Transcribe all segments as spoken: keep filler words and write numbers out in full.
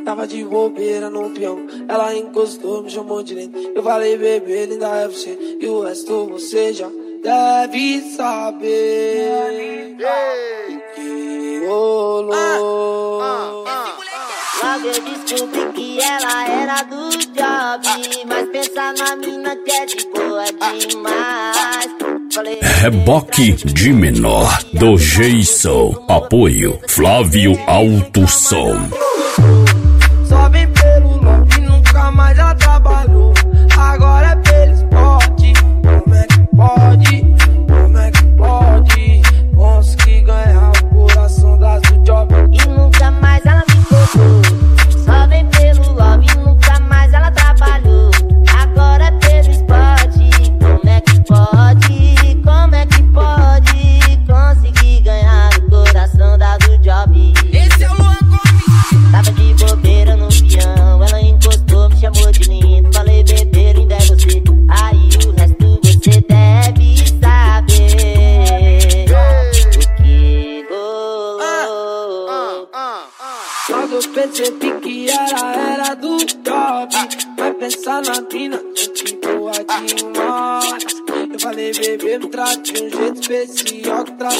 Tava de bobeira no peão, ela encostou, me chamou de lindo. Eu falei, bebê, linda é você, e o resto você já deve saber. O que rolou. Logo eu descobri que ela era do job, mas pensa na mina que é de boa demais. Falei, Reboque de menor do Jason. Apoio Flávio Alto Som. Só vem pelo love, nunca mais ela trabalhou. Agora é pelo esporte. Como é que pode? Como é que pode conseguir ganhar o coração das do job? E nunca mais ela me tocou. Só vem pelo love, nunca mais ela trabalhou. Agora é pelo esporte. Como é que pode? Como é que pode conseguir ganhar o coração da do job? Esse é o Luan Gomes. Tava de bobeira no peão, ela encostou, me chamou de lindo. Falei, bebê, linda é você, aí o resto você deve saber. O que rolou. Logo eu percebi que ela era do top, vai pensar na mina, gente boa demais. Eu falei, bebê, me trate de um jeito especial que trate.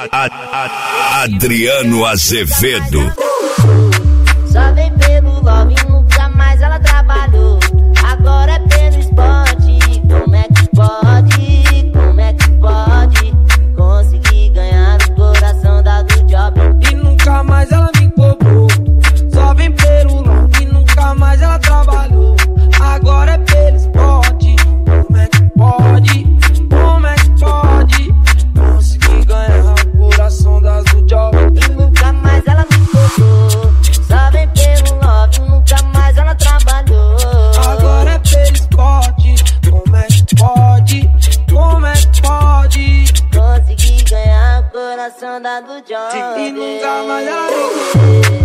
Adriano Azevedo. Só vem pelo love, nunca mais ela trabalhou. Agora é pelo esporte. Como é que pode? Como é que pode conseguir ganhar o coração da do job? E nunca mais ela me cobrou. Só vem pelo love, e nunca mais ela trabalhou. Agora é pelo esporte. Como é que pode? Como é que pode conseguir ganhar o coração das do job? E nunca mais ela me cobrou. Só vem pelo love, nunca mais ela trabalhou. Agora é pelo esporte. Como é que pode? Como é que pode Consegui ganhar o coração da do job. e nunca mais ela me cobrou.